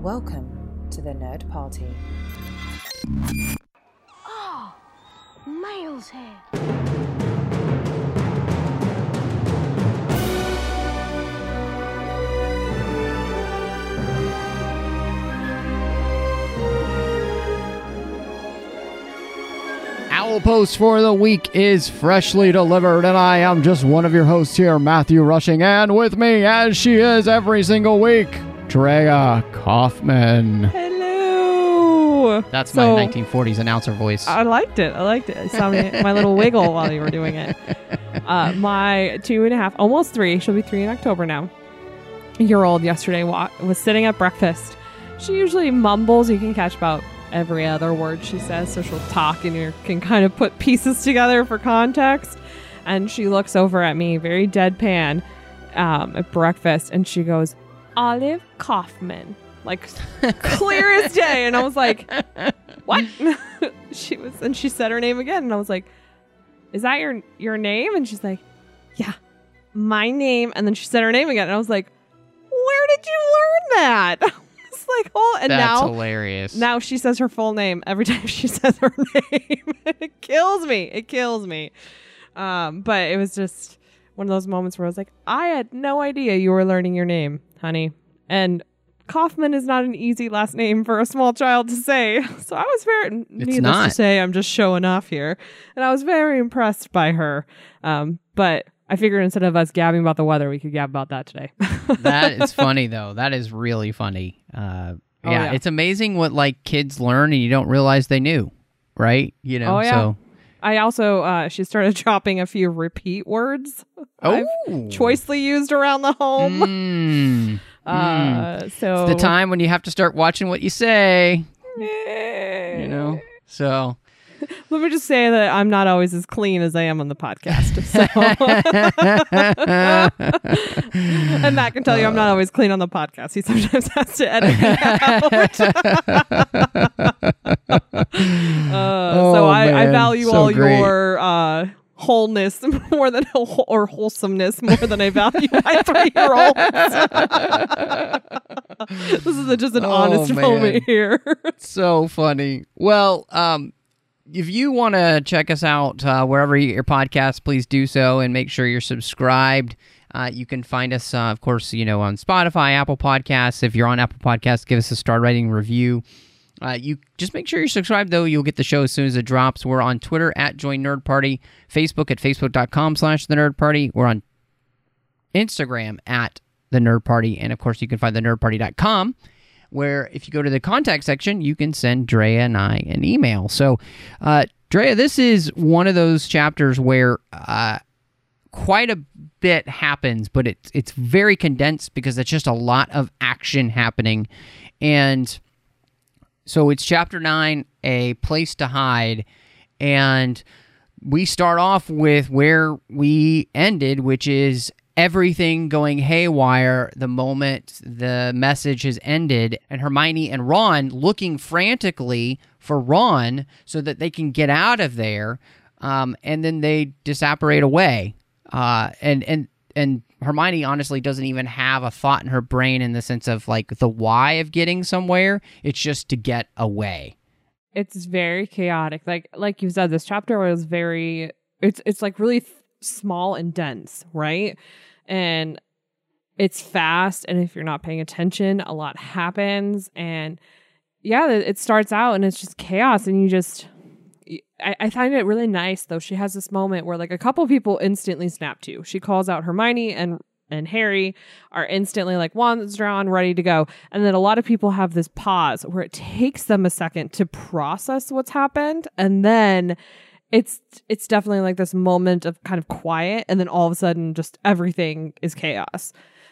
Welcome to the Nerd Party. Oh, Miles here. Owl Post for the week is freshly delivered, and I am just one of your hosts here, Matthew Rushing, and with me, as she is every single week, Drea Kaufman. Hello. That's my 1940s announcer voice. I liked it. I saw my little wiggle while you were doing it. My 2.5, almost 3, she'll be 3 in October now, year-old yesterday was sitting at breakfast. She usually mumbles. You can catch about every other word she says, so she'll talk and you can kind of put pieces together for context. And she looks over at me very deadpan at breakfast, and she goes, Olive Kaufman, like clear as day. And I was like, what? She said her name again, and I was like, is that your name? And she's like, yeah, my name. And then she said her name again, and I was like, where did you learn that? Like, oh, and That's now hilarious. Now she says her full name every time she says her name. It kills me. But it was just one of those moments where I was like, I had no idea you were learning your name, honey. And Kaufman is not an easy last name for a small child to say. So I was very, needless to say, I'm just showing off here. And I was very impressed by her. But I figured instead of us gabbing about the weather, we could gab about that today. That is funny, though. That is really funny. Yeah, it's amazing what like kids learn and you don't realize they knew, right? You know. Oh yeah. So I also she started dropping a few repeat words. I've choicely used around the home. So it's the time when you have to start watching what you say. You know. So. Let me just say that I'm not always as clean as I am on the podcast. So. And Matt can tell you I'm not always clean on the podcast. He sometimes has to edit me out. So I value all great. Your wholeness more than or wholesomeness more than I value my 3-year-olds. This is just an honest moment here. So funny. Well, if you want to check us out wherever you get your podcasts, please do so and make sure you're subscribed. You can find us, of course, on Spotify, Apple Podcasts. If you're on Apple Podcasts, give us a star rating review. You just make sure you're subscribed, though. You'll get the show as soon as it drops. We're on Twitter at Join Nerd Party, Facebook at facebook.com/The Nerd Party. We're on Instagram at The Nerd Party. And, of course, you can find thenerdparty.com, where if you go to the contact section, you can send Drea and I an email. So, Drea, this is one of those chapters where quite a bit happens, but it's very condensed because it's just a lot of action happening. And so it's chapter 9, A Place to Hide, and we start off with where we ended, which is everything going haywire the moment the message has ended, and Hermione and Ron looking frantically for Ron so that they can get out of there, and then they disapparate away. And Hermione honestly doesn't even have a thought in her brain in the sense of like the why of getting somewhere. It's just to get away. It's very chaotic. Like you said, this chapter was very. It's like really small and dense, right? And it's fast, and if you're not paying attention, a lot happens. And yeah, it starts out and it's just chaos, and I find it really nice, though. She has this moment where like a couple people instantly snap to. She calls out Hermione, and Harry are instantly like wands drawn, ready to go. And then a lot of people have this pause where it takes them a second to process what's happened, and then it's definitely like this moment of kind of quiet, and then all of a sudden just everything is chaos.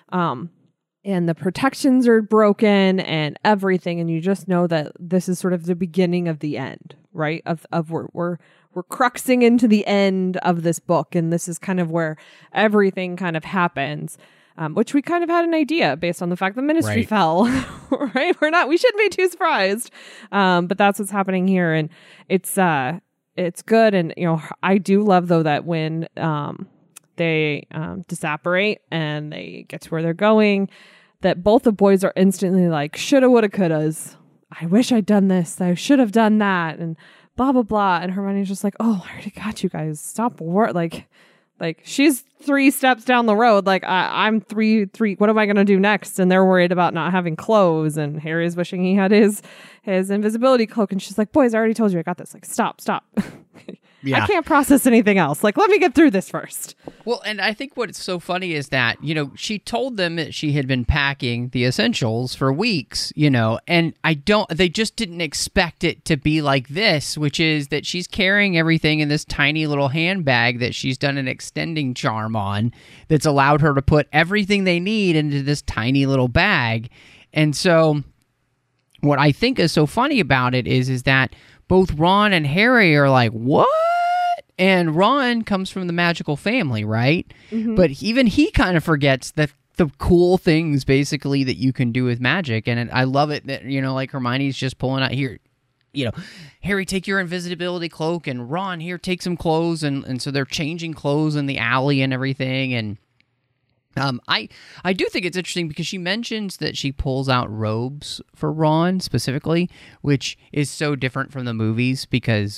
And the protections are broken and everything, and you just know that this is sort of the beginning of the end, right? Of we're cruxing into the end of this book, and this is kind of where everything kind of happens. Which we kind of had an idea based on the fact the Ministry fell, right? We shouldn't be too surprised. But that's what's happening here, and it's good. And I do love though that when they disapparate and they get to where they're going, that both the boys are instantly like, shoulda, woulda, couldas. I wish I'd done this. I should have done that. And blah, blah, blah. And Hermione's just like, oh, I already got you guys. Stop like she's 3 steps down the road. Like I'm three. What am I going to do next? And they're worried about not having clothes. And Harry's wishing he had his invisibility cloak. And she's like, boys, I already told you I got this. Like, stop. Yeah. I can't process anything else. Like, let me get through this first. Well, and I think what's so funny is that, she told them that she had been packing the essentials for weeks, and they just didn't expect it to be like this, which is that she's carrying everything in this tiny little handbag that she's done an extending charm on that's allowed her to put everything they need into this tiny little bag. And so what I think is so funny about it is that both Ron and Harry are like, what? And Ron comes from the magical family, right? Mm-hmm. But even he kind of forgets the cool things, basically, that you can do with magic. And I love it that, like Hermione's just pulling out here, Harry, take your invisibility cloak, and Ron, here, take some clothes. And so they're changing clothes in the alley and everything. And I do think it's interesting because she mentions that she pulls out robes for Ron specifically, which is so different from the movies because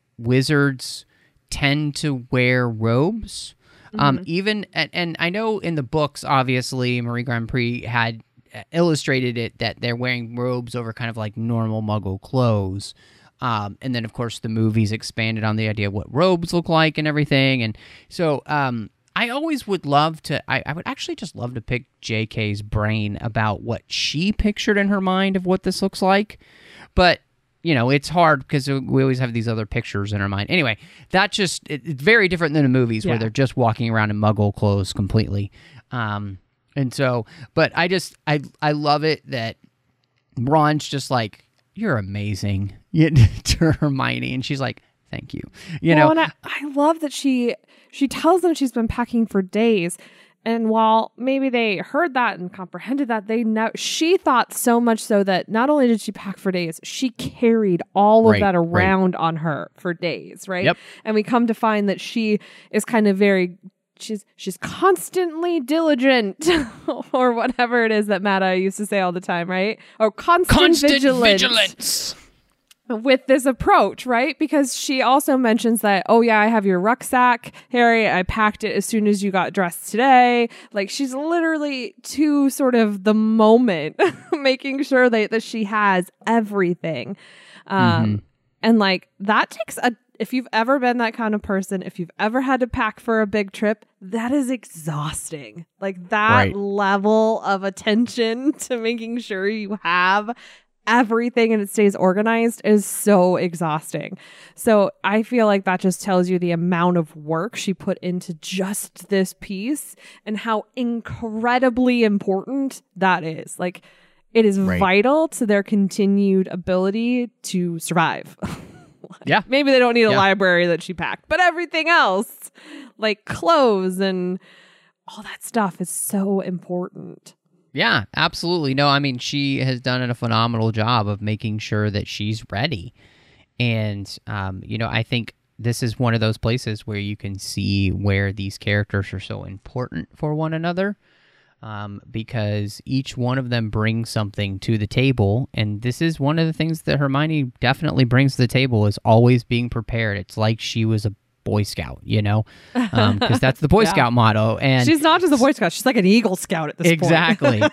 wizards tend to wear robes. Even and I know in the books, obviously, Marie Grand Prix had illustrated it that they're wearing robes over kind of like normal Muggle clothes. And then, of course, the movies expanded on the idea of what robes look like and everything. And so I always would love to, I would actually just love to pick JK's brain about what she pictured in her mind of what this looks like. But it's hard because we always have these other pictures in our mind. Anyway, it's very different than the movies where they're just walking around in Muggle clothes completely. And so, but I love it that Ron's just like, you're amazing to Hermione. And she's like, thank you. And I love that she tells them she's been packing for days. And while maybe they heard that and comprehended that, she thought so much so that not only did she pack for days, she carried all of that around on her for days, right? Yep. And we come to find that she is kind of she's constantly diligent or whatever it is that Matta used to say all the time, right? Or constant vigilance. With this approach, right? Because she also mentions that, oh yeah, I have your rucksack, Harry, I packed it as soon as you got dressed today. Like she's literally to sort of the moment making sure that she has everything. And like that takes if you've ever been that kind of person, if you've ever had to pack for a big trip, that is exhausting. Like that level of attention to making sure you have everything and it stays organized is so exhausting. So I feel like that just tells you the amount of work she put into just this piece and how incredibly important that is. Like it is vital to their continued ability to survive. Yeah. Maybe they don't need a library that she packed, but everything else, like clothes and all that stuff, is so important. Yeah, absolutely. No, I mean, she has done a phenomenal job of making sure that she's ready. And, I think this is one of those places where you can see where these characters are so important for one another, because each one of them brings something to the table. And this is one of the things that Hermione definitely brings to the table, is always being prepared. It's like she was a Boy Scout, because that's the Boy Scout motto. And she's not just a Boy Scout; she's like an Eagle Scout at this point. Exactly.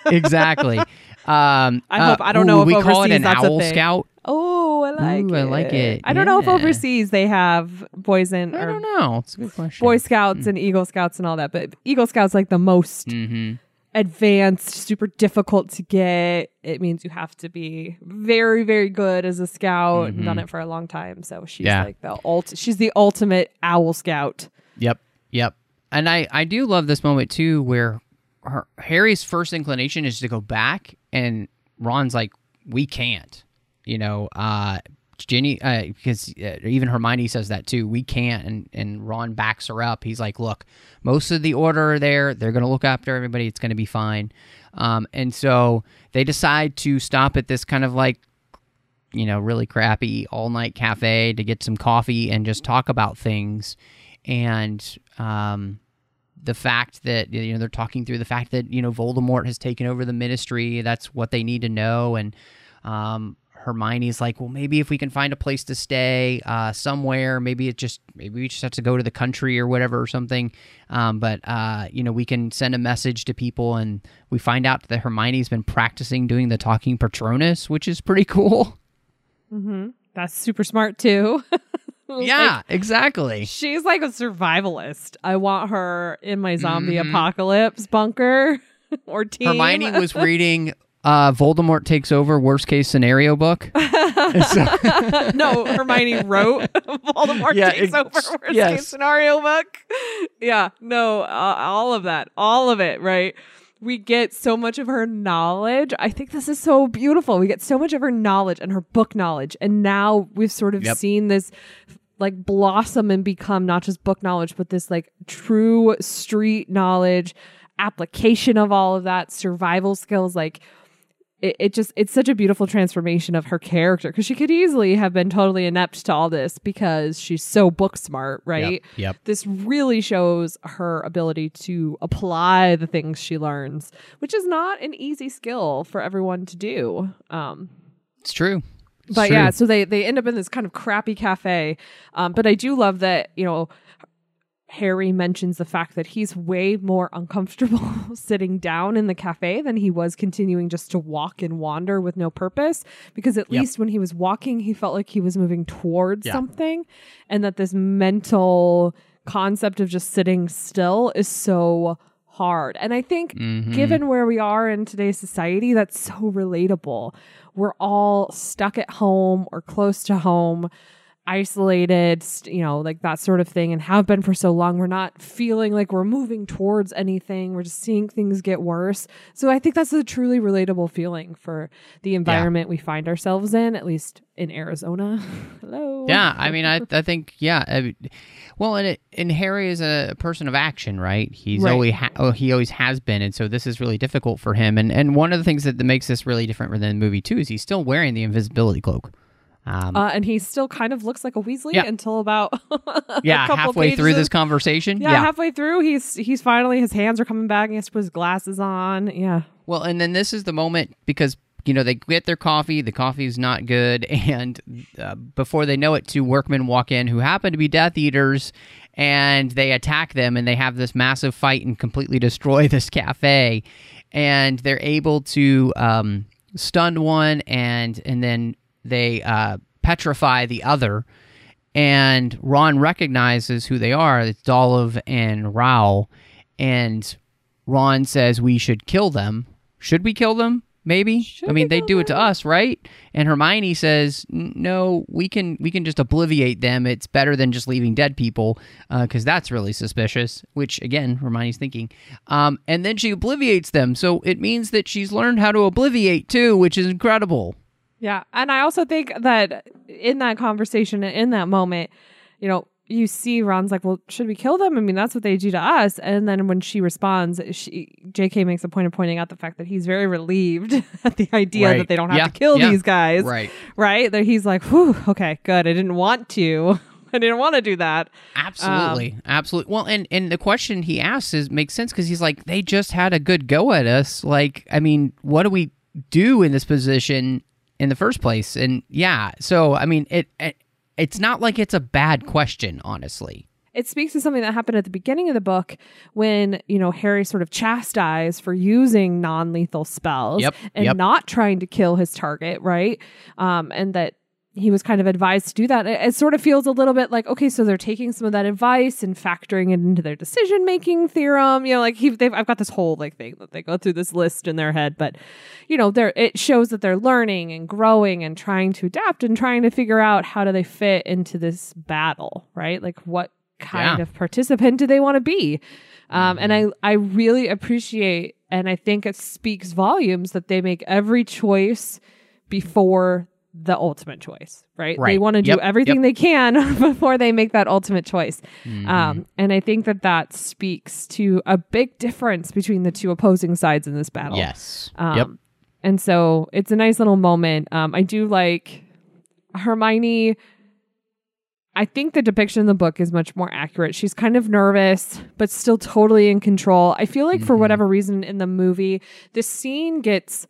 I don't know if we overseas call it an that's Owl a thing. Scout. Oh, I like it. I don't know if Yeah. overseas they have boys and I don't know. It's a good question. Boy Scouts and Eagle Scouts and all that, but Eagle Scouts like the most advanced, super difficult to get. It means you have to be very, very good as a scout and done it for a long time. So she's like she's the ultimate Owl Scout. Yep. And I do love this moment too, where Harry's first inclination is to go back, and Ron's like, "We can't," Ginny, because even Hermione says that too. We can't, and Ron backs her up. He's like, "Look, most of the Order are there. They're going to look after everybody. It's going to be fine." And so they decide to stop at this kind of like, really crappy all-night cafe to get some coffee and just talk about things. And the fact that, they're talking through the fact that, Voldemort has taken over the Ministry. That's what they need to know. And Hermione's like, well, maybe if we can find a place to stay somewhere, maybe we just have to go to the country or whatever or something. But we can send a message to people, and we find out that Hermione's been practicing doing the talking Patronus, which is pretty cool. Mm-hmm. That's super smart too. Yeah, exactly. She's like a survivalist. I want her in my zombie apocalypse bunker or team. Hermione was reading Voldemort Takes Over Worst Case Scenario book. No, Hermione wrote Voldemort Takes Over Worst Case Scenario book. Yeah, no, all of that, all of it, right? We get so much of her knowledge. I think this is so beautiful. We get so much of her knowledge and her book knowledge. And now we've sort of seen this like blossom and become not just book knowledge, but this like true street knowledge, application of all of that, survival skills. Like it's such a beautiful transformation of her character, because she could easily have been totally inept to all this because she's so book smart, right? Yep. This really shows her ability to apply the things she learns, which is not an easy skill for everyone to do. It's true. But yeah, so they end up in this kind of crappy cafe. But I do love that, Harry mentions the fact that he's way more uncomfortable sitting down in the cafe than he was continuing just to walk and wander with no purpose, because at least when he was walking, he felt like he was moving towards something, and that this mental concept of just sitting still is so hard. And I think given where we are in today's society, that's so relatable. We're all stuck at home or close to home, isolated, like that sort of thing, and have been for so long. We're not feeling like we're moving towards anything. We're just seeing things get worse. So I think that's a truly relatable feeling for the environment we find ourselves in, at least in Arizona. Hello. Yeah, I mean, I think, well, and Harry is a person of action, right? He's always he always has been, and so this is really difficult for him. And one of the things that makes this really different than the movie too is he's still wearing the invisibility cloak. And he still kind of looks like a Weasley until about halfway through this conversation. Halfway through, he's finally, his hands are coming back. He has to put his glasses on. Yeah. Well, and then this is the moment, because they get their coffee. The coffee's not good, and before they know it, two workmen walk in who happen to be Death Eaters, and they attack them, and they have this massive fight and completely destroy this cafe, and they're able to stun one, and then they petrify the other, and Ron recognizes who they are. It's Dolov and Raoul, and Ron says we should kill them. Should we kill them? Maybe. They do it to us, right? And Hermione says, no, we can just obliviate them. It's better than just leaving dead people, because that's really suspicious, which, again, Hermione's thinking. And then she obliviates them, so it means that she's learned how to obliviate, too, which is incredible. Yeah, and I also think that in that conversation, in that moment, you see Ron's like, well, should we kill them? I mean, that's what they do to us. And then when she responds, JK makes a point of pointing out the fact that he's very relieved at the idea that they don't have to kill these guys. Right? That he's like, whew, okay, good. I didn't want to. I didn't want to do that. Absolutely. Well, and the question he asks makes sense, because he's like, they just had a good go at us. Like, I mean, what do we do in this position in the first place? And so I mean, it's not like it's a bad question, honestly. It speaks to something that happened at the beginning of the book when, Harry sort of chastised for using non-lethal spells and not trying to kill his target, right? And that he was kind of advised to do that. It sort of feels a little bit like, okay, so they're taking some of that advice and factoring it into their decision-making theorem. I've got this whole thing that they go through this list in their head, but it shows that they're learning and growing and trying to adapt and trying to figure out how do they fit into this battle, right? Like, what kind of participant do they want to be? And I really appreciate, and I think it speaks volumes that they make every choice before the ultimate choice, right? They want to do everything they can before they make that ultimate choice. And I think that speaks to a big difference between the two opposing sides in this battle. Yes. And so it's a nice little moment. I do like Hermione. I think the depiction in the book is much more accurate. She's kind of nervous, but still totally in control. I feel like for whatever reason in the movie, this scene gets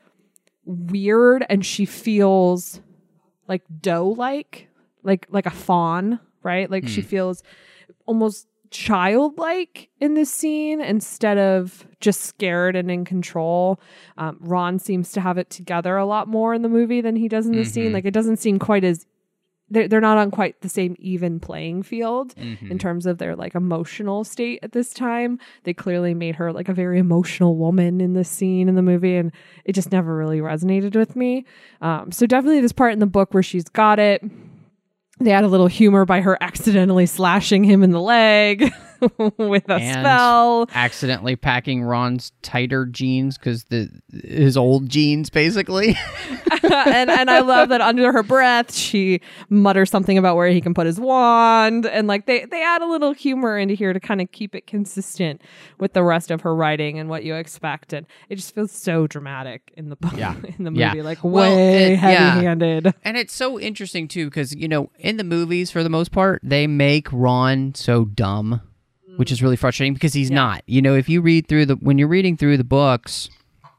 weird and she feels like doe-like, like a fawn, right? Like she feels almost childlike in this scene instead of just scared and in control. Ron seems to have it together a lot more in the movie than he does in the scene. Like it doesn't seem quite as they're not on quite the same even playing field in terms of their like emotional state at this time. They clearly made her like a very emotional woman in this scene in the movie, and it just never really resonated with me. So definitely this part in the book where she's got it. They add a little humor by her accidentally slashing him in the leg with a spell. Accidentally packing Ron's tighter jeans because his old jeans, basically. and I love that under her breath, she mutters something about where he can put his wand. And like they add a little humor into here to kind of keep it consistent with the rest of her writing and what you expect. And it just feels so dramatic in the book, in the movie, like way heavy-handed. And it's so interesting, too, because, you know, in the movies, for the most part, they make Ron so dumb, which is really frustrating because he's not. You know, if you read through when you're reading through the books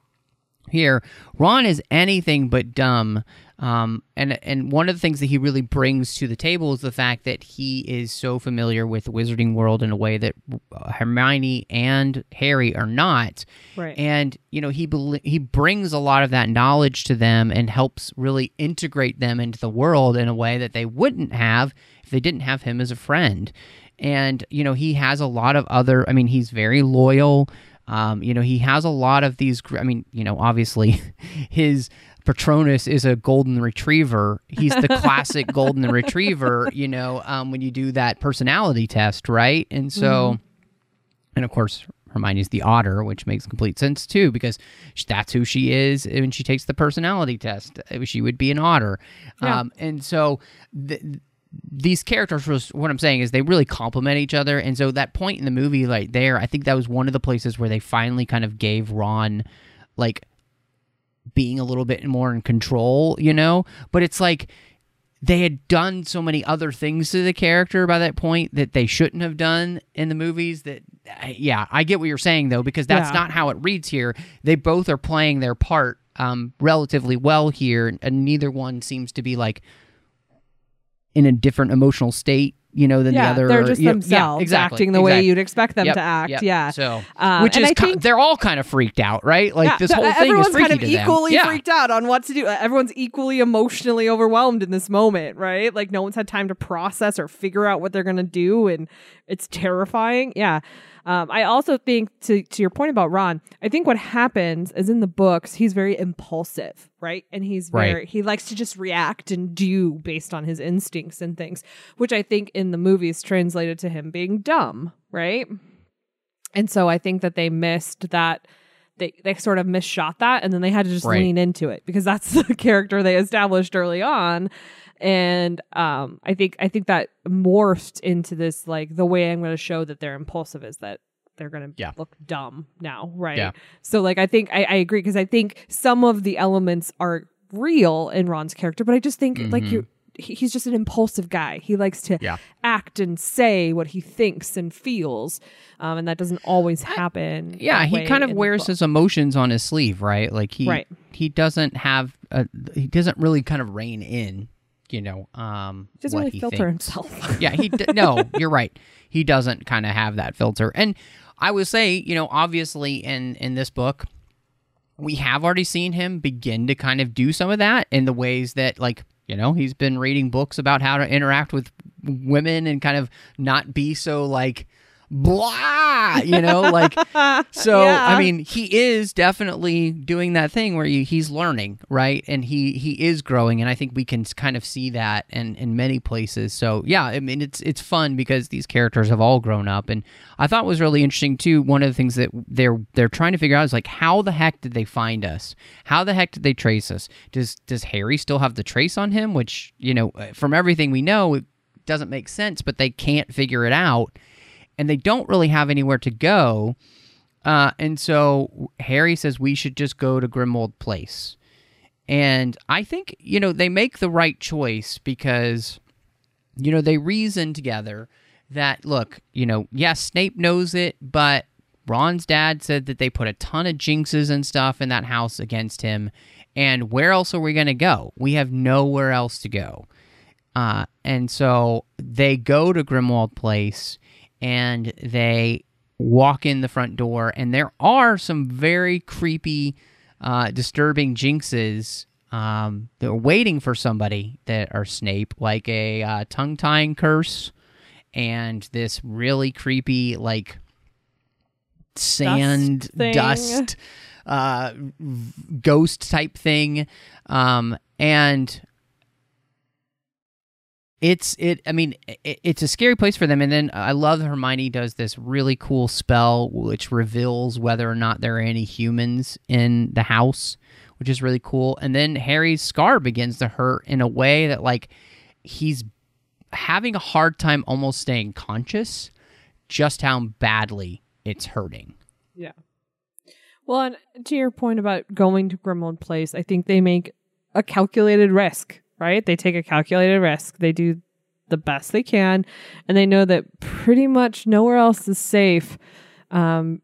here, Ron is anything but dumb. And one of the things that he really brings to the table is the fact that he is so familiar with the Wizarding World in a way that Hermione and Harry are not. Right. And, you know, he brings a lot of that knowledge to them and helps really integrate them into the world in a way that they wouldn't have if they didn't have him as a friend. And, you know, he has a lot of he's very loyal. You know, he has a lot of these, you know, obviously his Patronus is a golden retriever. He's the classic golden retriever, you know, when you do that personality test, right? And so, and of course, Hermione's the otter, which makes complete sense too, because that's who she is when she takes the personality test. She would be an otter. Yeah. And so these characters, what I'm saying is they really complement each other. And so that point in the movie right there, I think that was one of the places where they finally kind of gave Ron, like, being a little bit more in control, you know? But it's like they had done so many other things to the character by that point that they shouldn't have done in the movies that, I get what you're saying, though, because that's not how it reads here. They both are playing their part relatively well here, and neither one seems to be, like, in a different emotional state, you know, than the other. They're just themselves acting the way you'd expect them to act. Yeah. So, which is, they're all kind of freaked out, right? Like this whole thing is freaky to them. Everyone's kind of equally freaked out on what to do. Everyone's equally emotionally overwhelmed in this moment, right? Like no one's had time to process or figure out what they're going to do. And it's terrifying. Yeah. I also think to your point about Ron, I think what happens is in the books, he's very impulsive, right? And he likes to just react and do based on his instincts and things, which I think in the movies translated to him being dumb, right? And so I think that they missed that. They sort of misshot that, and then they had to just lean into it because that's the character they established early on. And I think that morphed into this, like, the way I'm going to show that they're impulsive is that they're going to look dumb now, right? Yeah. So, like, I think I agree because I think some of the elements are real in Ron's character, but I just think like he's just an impulsive guy. He likes to act and say what he thinks and feels, and that doesn't always happen. He kind of wears his emotions on his sleeve, right? Like he doesn't have he doesn't really kind of rein in. You know, doesn't what really he filter thinks. himself. No, you're right. He doesn't kind of have that filter. And I would say, you know, obviously in this book, we have already seen him begin to kind of do some of that in the ways that, like, you know, he's been reading books about how to interact with women and kind of not be so, like, blah, you know, like, so, I mean, he is definitely doing that thing where he's learning, right? And he is growing, and I think we can kind of see that in many places. So, yeah, I mean, it's fun because these characters have all grown up, and I thought was really interesting, too, one of the things that they're trying to figure out is, like, how the heck did they find us? How the heck did they trace us? Does Harry still have the trace on him? Which, you know, from everything we know, it doesn't make sense, but they can't figure it out. And they don't really have anywhere to go. And so Harry says we should just go to Grimmauld Place. And I think, you know, they make the right choice because they reason together that, look, yes, Snape knows it, but Ron's dad said that they put a ton of jinxes and stuff in that house against him. And where else are we going to go? We have nowhere else to go. And so they go to Grimwald Place and they walk in the front door. And there are some very creepy, disturbing jinxes. They're waiting for somebody that are Snape, like a tongue-tying curse and this really creepy, like, sand, dust ghost type thing. And it's a scary place for them. And then I love Hermione does this really cool spell which reveals whether or not there are any humans in the house, which is really cool. And then Harry's scar begins to hurt in a way that, like, he's having a hard time almost staying conscious just how badly it's hurting. Yeah. Well, and to your point about going to Grimmauld Place, I think they make a calculated risk, right? They take a calculated risk. They do the best they can, and they know that pretty much nowhere else is safe. And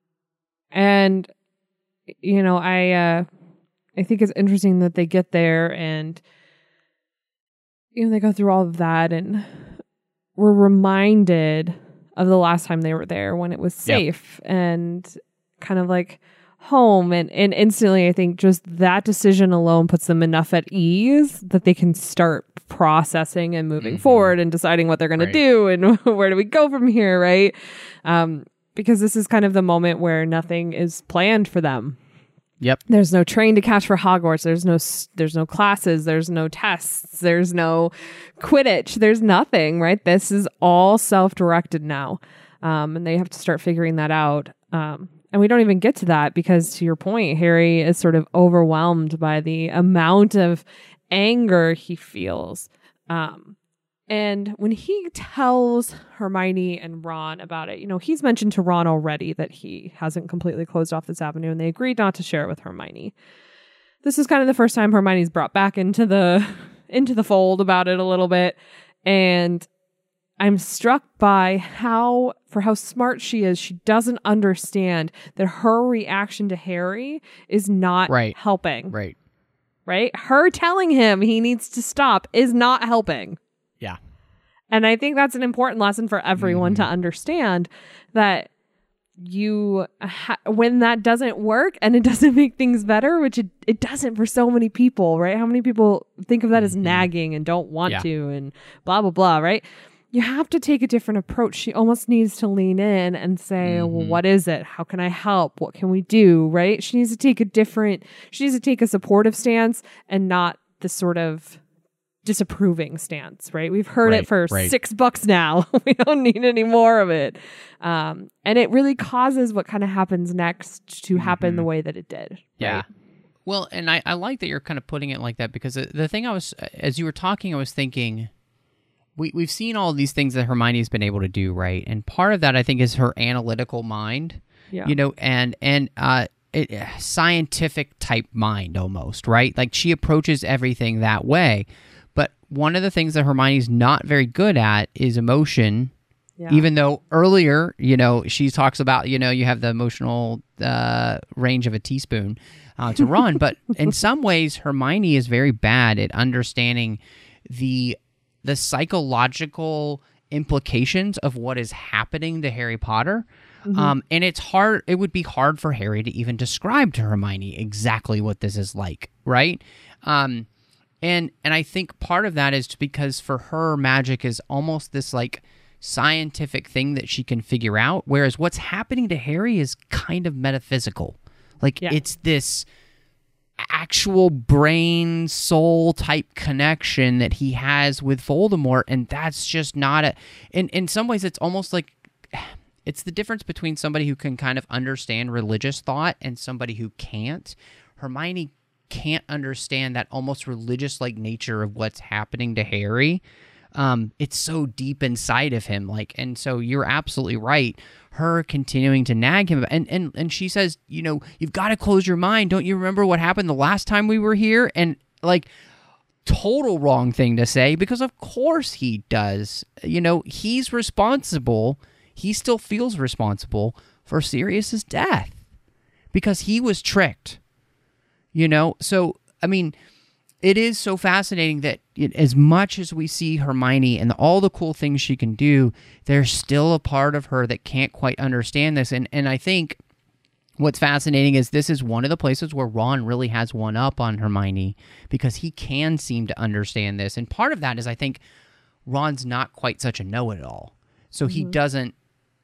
I think it's interesting that they get there and they go through all of that, and we're reminded of the last time they were there when it was safe and kind of like home. And instantly, I think just that decision alone puts them enough at ease that they can start processing and moving forward and deciding what they're going to do and where do we go from here, right? Because this is kind of the moment where nothing is planned for them. Yep. There's no train to catch for Hogwarts. There's no classes. There's no tests. There's no Quidditch. There's nothing, right? This is all self-directed now. And they have to start figuring that out. And we don't even get to that because, to your point, Harry is sort of overwhelmed by the amount of anger he feels. And when he tells Hermione and Ron about it, he's mentioned to Ron already that he hasn't completely closed off this avenue, and they agreed not to share it with Hermione. This is kind of the first time Hermione's brought back into the fold about it a little bit, and I'm struck by how smart she is. She doesn't understand that her reaction to Harry is not helping. Right? Her telling him he needs to stop is not helping. Yeah. And I think that's an important lesson for everyone to understand, that when that doesn't work and it doesn't make things better, which it doesn't for so many people, right? How many people think of that as nagging and don't want to and blah, blah, blah, right? You have to take a different approach. She almost needs to lean in and say, well, what is it? How can I help? What can we do? Right? She needs to take a supportive stance and not the sort of disapproving stance, right? We've heard it for $6 now. We don't need any more of it. And it really causes what kind of happens next to happen the way that it did. Yeah. Right? Well, and I like that you're kind of putting it like that, because the thing as you were talking, I was thinking, we've seen all these things that Hermione's been able to do, right? And part of that, I think, is her analytical mind, and scientific type mind almost, right? Like, she approaches everything that way. But one of the things that Hermione's not very good at is emotion. Yeah. Even though earlier, she talks about, you have the emotional range of a teaspoon to Ron. But in some ways, Hermione is very bad at understanding the psychological implications of what is happening to Harry Potter. And it's hard. It would be hard for Harry to even describe to Hermione exactly what this is like, right? And I think part of that is because for her, magic is almost this like scientific thing that she can figure out, whereas what's happening to Harry is kind of metaphysical. Like, it's this actual brain soul type connection that he has with Voldemort, and that's just not in some ways it's almost like it's the difference between somebody who can kind of understand religious thought and somebody who can't. Hermione can't understand that almost religious like nature of what's happening to Harry. It's so deep inside of him, and so you're absolutely right. Her continuing to nag him, and she says, you've got to close your mind. Don't you remember what happened the last time we were here? And total wrong thing to say, because of course he does. You know, he's responsible. He still feels responsible for Sirius's death because he was tricked. You know, so I mean, it is so fascinating that as much as we see Hermione and all the cool things she can do, there's still a part of her that can't quite understand this. And I think what's fascinating is this is one of the places where Ron really has one up on Hermione, because he can seem to understand this. And part of that is, I think, Ron's not quite such a know-it-all. So he doesn't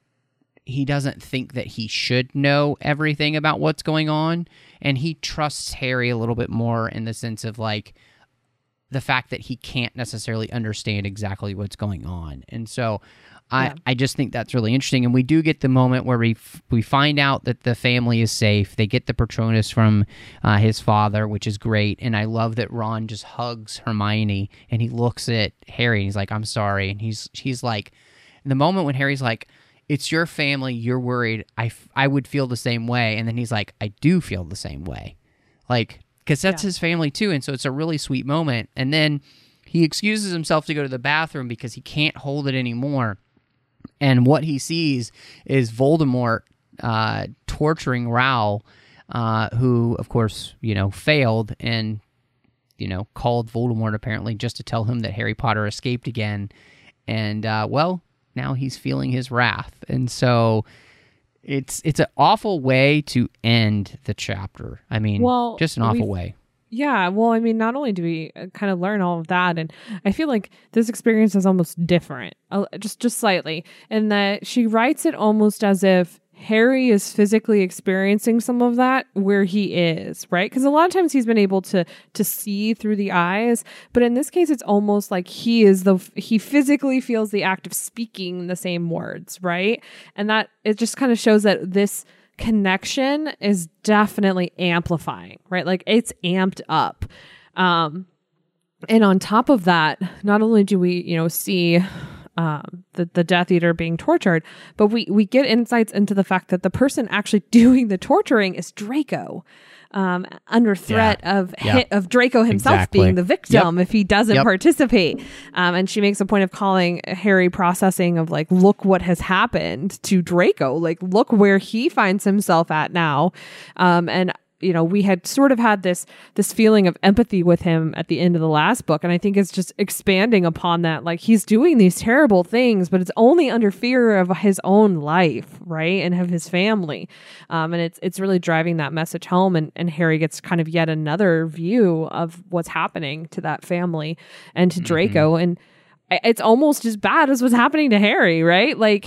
think that he should know everything about what's going on, and he trusts Harry a little bit more in the sense of like the fact that he can't necessarily understand exactly what's going on. And so I just think that's really interesting. And we do get the moment where we find out that the family is safe. They get the Patronus from his father, which is great. And I love that Ron just hugs Hermione and he looks at Harry and he's like, I'm sorry. And he's like, in the moment when Harry's like, it's your family, you're worried, I would feel the same way. And then he's like, I do feel the same way. Like, because that's his family too. And so it's a really sweet moment. And then he excuses himself to go to the bathroom because he can't hold it anymore. And what he sees is Voldemort torturing Raoul, who, of course, you know, failed and, you know, called Voldemort apparently just to tell him that Harry Potter escaped again. And, well, now he's feeling his wrath. And so it's an awful way to end the chapter. I mean, just an awful way. Yeah, well, I mean, not only do we kind of learn all of that, and I feel like this experience is almost different, just slightly, in that she writes it almost as if Harry is physically experiencing some of that where he is, right? Because a lot of times he's been able to see through the eyes, but in this case, it's almost like he physically feels the act of speaking the same words, right? And that it just kind of shows that this connection is definitely amplifying, right? Like it's amped up. And on top of that, not only do we, you know, see the Death Eater being tortured, but we get insights into the fact that the person actually doing the torturing is Draco, under threat of Draco himself being the victim if he doesn't participate. And she makes a point of calling Harry processing of like, look what has happened to Draco, like look where he finds himself at now. And you know, we had sort of had this feeling of empathy with him at the end of the last book. And I think it's just expanding upon that. Like he's doing these terrible things, but it's only under fear of his own life, right? And of his family. And it's really driving that message home. And Harry gets kind of yet another view of what's happening to that family and to Draco. And it's almost as bad as what's happening to Harry, right? Like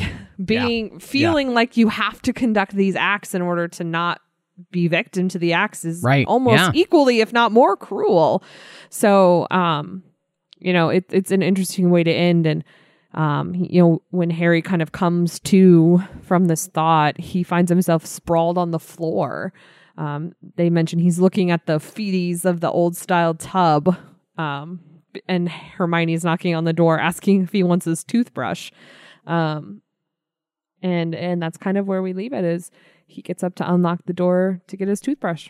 feeling like you have to conduct these acts in order to not be victim to the acts is almost equally, if not more cruel. So, you know, it's an interesting way to end. And, you know, when Harry kind of comes to from this thought, he finds himself sprawled on the floor. They mention he's looking at the feeties of the old style tub. And Hermione's knocking on the door, asking if he wants his toothbrush. And that's kind of where we leave it, is he gets up to unlock the door to get his toothbrush.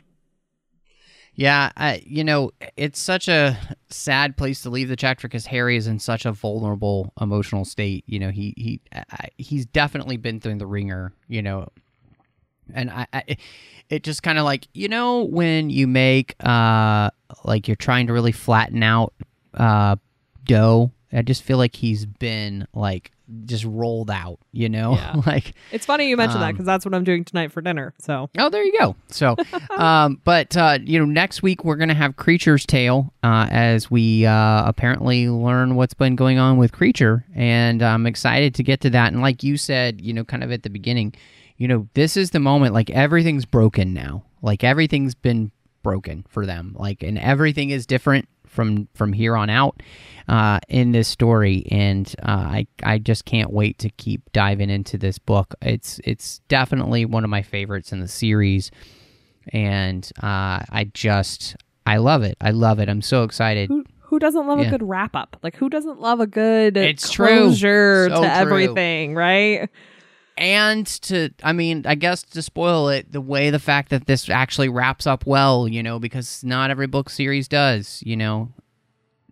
Yeah, you know, it's such a sad place to leave the chapter because Harry is in such a vulnerable emotional state. You know, he's definitely been through the ringer, you know. And it just kind of like, you know, when you make, like you're trying to really flatten out dough, I just feel like he's been like just rolled out, you know. Like it's funny you mentioned that because that's what I'm doing tonight for dinner. So there you go. So but you know, next week we're gonna have Creature's Tale as we apparently learn what's been going on with Creature, and I'm excited to get to that. And like you said, you know, kind of at the beginning, you know, this is the moment, like everything's broken now, like everything's been broken for them, like, and everything is different from here on out in this story. And I just can't wait to keep diving into this book. It's definitely one of my favorites in the series, and I love it. I'm so excited. Who doesn't love a good wrap up? Like who doesn't love a good closure to everything, right? And I guess to spoil it, the fact that this actually wraps up well, you know, because not every book series does, you know.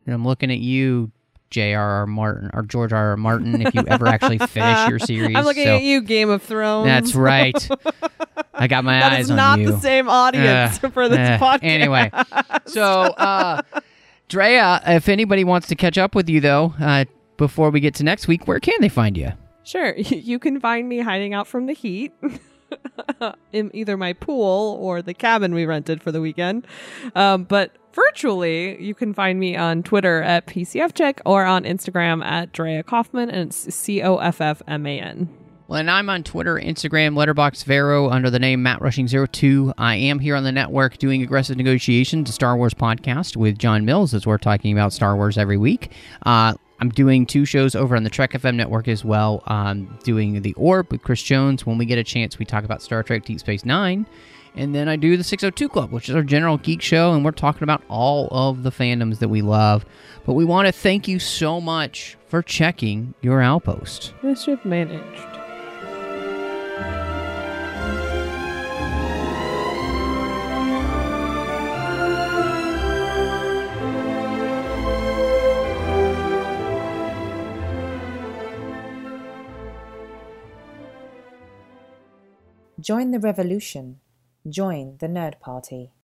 And I'm looking at you, J.R.R. Martin, or George R.R. Martin, if you ever actually finish your series. I'm looking at you, Game of Thrones. That's right. I got my eyes on you. That is not the same audience for this podcast. Anyway, so Drea, if anybody wants to catch up with you, though, before we get to next week, where can they find you? Sure. You can find me hiding out from the heat in either my pool or the cabin we rented for the weekend. But virtually, you can find me on Twitter at PCFCheck or on Instagram at Drea Kaufman, and it's COFFMAN. Well, and I'm on Twitter, Instagram, Letterboxd, Vero under the name MattRushing02. I am here on the network doing Aggressive Negotiations, a Star Wars podcast with John Mills, as we're talking about Star Wars every week. I'm doing 2 shows over on the Trek FM network as well. Doing The Orb with Chris Jones. When we get a chance, we talk about Star Trek Deep Space Nine. And then I do the 602 Club, which is our general geek show, and we're talking about all of the fandoms that we love. But we want to thank you so much for checking your Outpost. Mischief managed. Join the revolution. Join the Nerd Party.